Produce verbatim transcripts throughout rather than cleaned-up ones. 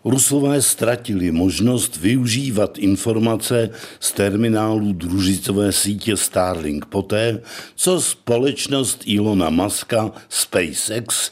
Rusové ztratili možnost využívat informace z terminálu družicové sítě Starlink poté, co společnost Elona Muska SpaceX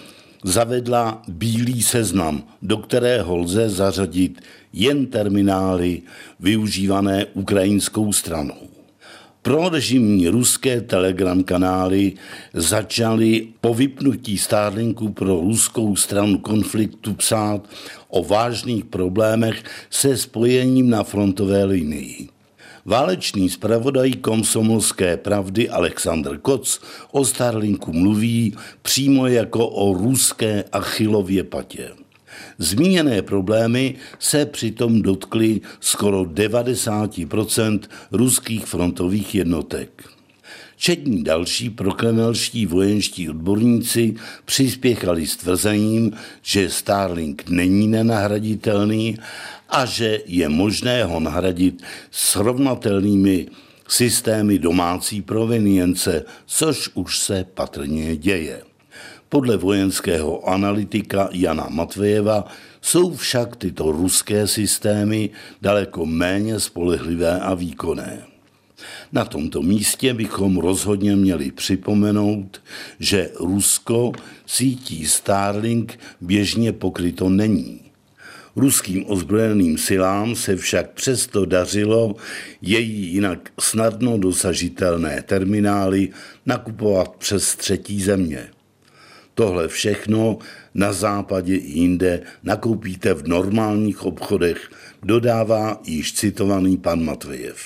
zavedla bílý seznam, do kterého lze zařadit jen terminály využívané ukrajinskou stranou. Pro režimní ruské telegram kanály začaly po vypnutí Starlinku pro ruskou stranu konfliktu psát o vážných problémech se spojením na frontové linii. Válečný zpravodaj Komsomolské pravdy Alexandr Koc o Starlinku mluví přímo jako o ruské Achillově patě. Zmíněné problémy se přitom dotkly skoro devadesát procent ruských frontových jednotek. Četní další prokremelští vojenští odborníci přispěchali s tvrzením, že Starlink není nenahraditelný a že je možné ho nahradit srovnatelnými systémy domácí provenience, což už se patrně děje. Podle vojenského analytika Jana Matvejeva jsou však tyto ruské systémy daleko méně spolehlivé a výkonné. Na tomto místě bychom rozhodně měli připomenout, že Rusko sítí Starlink běžně pokryto není. Ruským ozbrojeným silám se však přesto dařilo její jinak snadno dosažitelné terminály nakupovat přes třetí země. Tohle všechno na západě i jinde nakoupíte v normálních obchodech, dodává již citovaný pan Matvejev.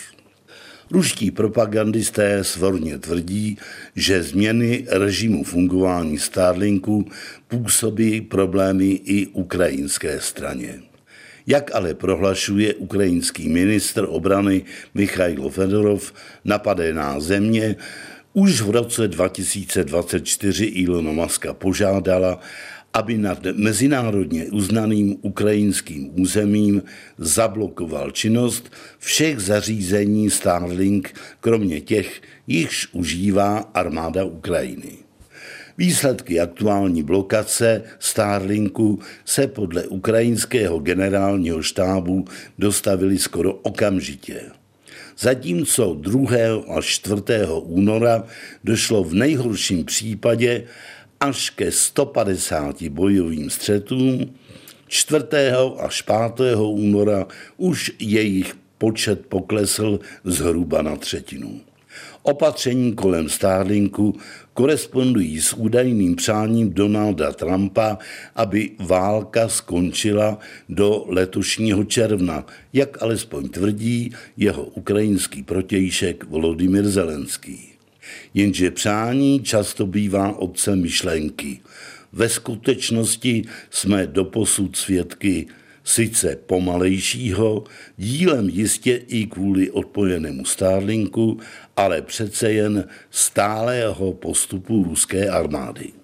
Ruští propagandisté svorně tvrdí, že změny režimu fungování Starlinku působí problémy i ukrajinské straně. Jak ale prohlašuje ukrajinský ministr obrany Michailo Fedorov, napadená země už v roce dva tisíce dvacet čtyři Elona Muska požádala, aby nad mezinárodně uznaným ukrajinským územím zablokoval činnost všech zařízení Starlink, kromě těch, jichž užívá armáda Ukrajiny. Výsledky aktuální blokace Starlinku se podle ukrajinského generálního štábu dostavily skoro okamžitě. Zatímco druhého až čtvrtého února došlo v nejhorším případě až ke sto padesáti bojovým střetům, čtvrtého až pátého února už jejich počet poklesl zhruba na třetinu. Opatření kolem Starlinku korespondují s údajným přáním Donalda Trumpa, aby válka skončila do letošního června, jak alespoň tvrdí jeho ukrajinský protějšek Volodymyr Zelenský. Jenže přání často bývá otcem myšlenky. Ve skutečnosti jsme doposud svědky sice pomalejšího, dílem jistě i kvůli odpojenému Starlinku, ale přece jen stálého postupu ruské armády.